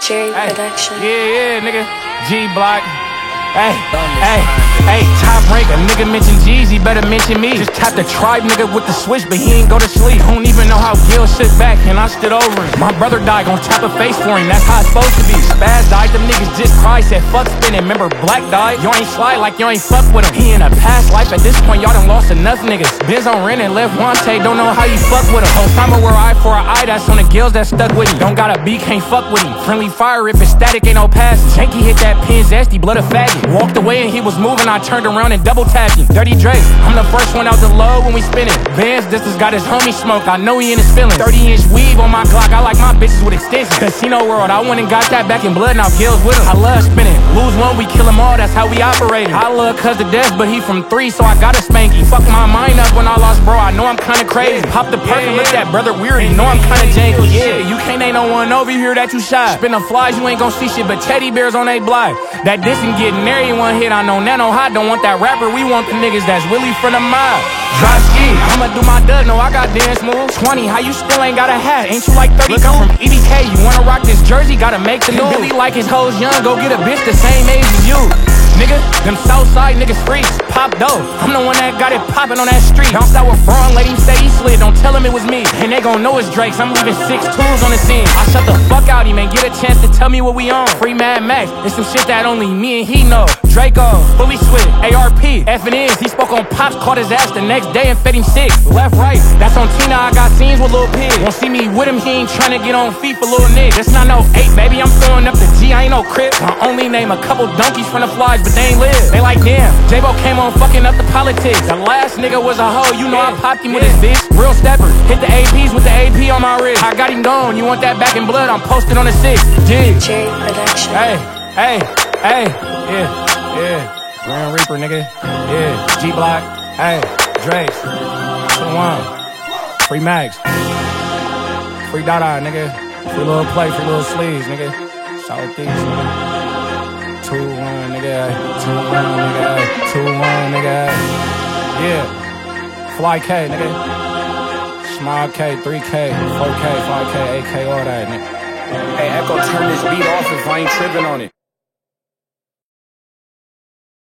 Jerry Production. Yeah, nigga. G-Block. Hey, top rank, a nigga mention Jeezy, better mention me. Just tapped the tribe nigga with the switch, but he ain't go to sleep. Don't even know how Gil sit back, and I stood over him. My brother died, gon' tap a face for him, that's how it's supposed to be. Spaz died, them niggas just cried, said fuck spinning. Remember Black died, you ain't slide like you ain't fuck with him. He in a past life, at this point y'all done lost enough niggas. Benz on rent and left Wante, don't know how you fuck with him. Osama wear eye for an eye, that's on the Gills that stuck with him. Don't got a beat, can't fuck with him. Friendly fire, if it's static, ain't no pass. Janky hit that pin zesty, blood a faggot. Walked away and he was moving, I turned around and double tapped him. Dirty Drake, I'm the first one out the low when we spinning. Benz, this has got his homie smoke, I know he in his feelings. 30-inch weave on my Glock, I like my bitches with extensions. Casino world, I went and got that back in blood, now Gills with him. I love spinning, lose one, we kill them all, that's how we operating. I love cuz to death, but he from 3, so I gotta spank him. Fuck my mind up when I lost bro, I know I'm kinda crazy. Pop the perk and look that brother weird, you know I'm kinda janky. Yeah, you can't ain't no one over here that you shot. Spin the flies, you ain't gon' see shit but teddy bears on they block. That dissing getting everyone hit, I know Nano Hot don't want that rapper, we want the niggas that's really from the mob. Drop ski, I'ma do my dud, no I got dance moves. 20, how you still ain't got a hat? Ain't you like 32? Look, I'm from EBK, you wanna rock this jersey, gotta make the news. Billy like his hoes young, go get a bitch the same age as you. Nigga, them Southside niggas freaks, pop dope. I'm the one that got it poppin' on that street. Bounced out with Braun, let him say he slid, don't tell him it was me. And they gon' know it's Drake's, I'm leaving 6 tools on the scene. I shut the fuck out him and get a chance to tell me what we on. Free Mad Max, it's some shit that only me and he know. Draco, fully switch, ARP, F&Ns. He spoke on Pops, caught his ass the next day and fed him 6. Left, right, that's on Tina, I got scenes with Lil Pig. Won't see me with him, he ain't tryna get on feet for Lil Nick. That's not no 8, baby, I'm throwing up the G, I ain't no crip. I only name a couple donkeys from the flies, but they ain't live. They like, damn, J-Bo came on fucking up the politics. The last nigga was a hoe, you know I popped him with his bitch. Real stepper, hit the APs with the AP on my wrist. I got him gone, you want that back in blood, I'm posted on the 6. G. Jerry Production. Hey, yeah. Grand Reaper, nigga. Yeah, G-Block. Hey, Drake. 2-1. Free Mags. Free Dada, nigga. Free little play, free little sleeves, nigga. Southeast, nigga. 2-1, nigga. 2-1, nigga. 2-1, nigga. Yeah. Fly K, nigga. Small K, 3K, 4K, 5K, 8K, all that, nigga. Hey, Echo, turn this beat off if I ain't tripping on it.